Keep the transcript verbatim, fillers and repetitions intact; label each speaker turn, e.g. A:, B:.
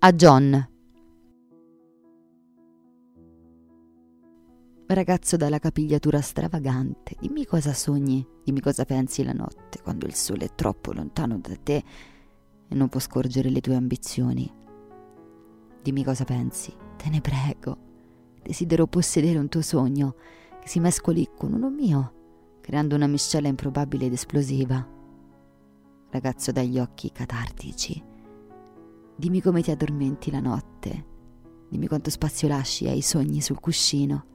A: A John. Ragazzo dalla capigliatura stravagante, dimmi cosa sogni, dimmi cosa pensi la notte, quando il sole è troppo lontano da te e non può scorgere le tue ambizioni. Dimmi cosa pensi, te ne prego. Desidero possedere un tuo sogno che si mescoli con uno mio, creando una miscela improbabile ed esplosiva. Ragazzo dagli occhi catartici, dimmi come ti addormenti la notte, dimmi quanto spazio lasci ai sogni sul cuscino.